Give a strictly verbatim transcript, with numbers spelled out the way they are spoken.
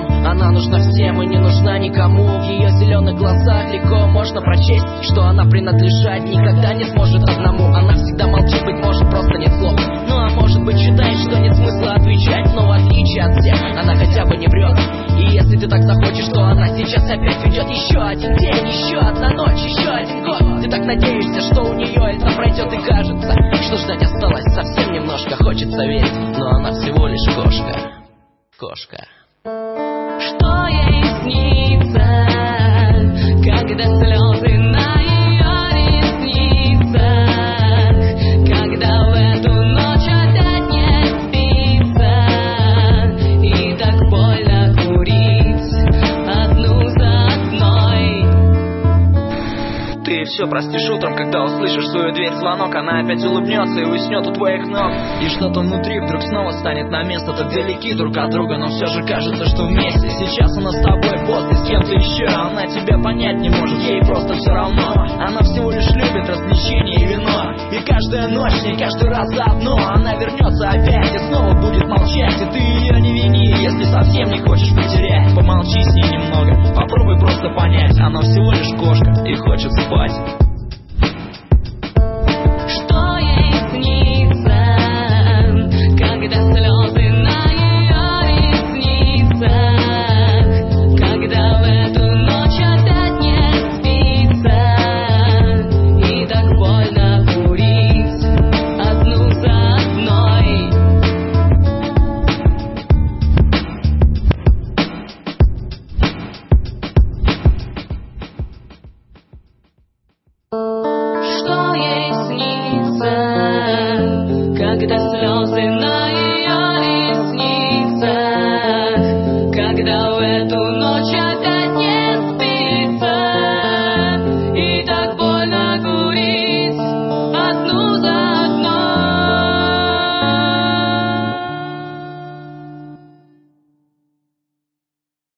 всем. Она нужна всем и не нужна никому. В ее зеленых глазах легко можно прочесть, что она принадлежать никогда не сможет одному. Она всегда молчит, быть может просто нет слов. Ну а может быть считает, что нет смысла отвечать. Но в отличие от всех, она хотя бы не врет. И если ты так захочешь, то она сейчас опять ведет. Еще один день, еще одна ночь, еще один год. Ты так надеешься, что у нее это пройдет. И кажется, что ждать осталось совсем немножко. Хочется верить, но она всего лишь кошка. Кошка. Что ей снится, когда слезы на ее ресницах, когда в эту ночь опять не спится, и так больно курить одну за одной. Ты все простишь утром, когда услышишь свою дверь звонок. Она опять улыбнется и уснет у твоих ног. И что-то внутри вдруг снова станет на место. Так далеки друг от друга, но все же кажется, что вместе. Сейчас она с тобой, после с кем-то еще. Она тебя понять не может, ей просто все равно. Она всего лишь любит развлечения и вино. И каждая ночь, не каждый раз заодно. Она вернется опять и снова будет молчать. И ты ее не вини, если совсем не хочешь потерять. Помолчи с ней немного, попробуй просто понять. Она всего лишь кошка и хочет спать. Что ей снится, когда слезы на ее ресницах, когда в эту ночь опять не спится, и так больно курить одну за одной. Что ей снится, когда слезы на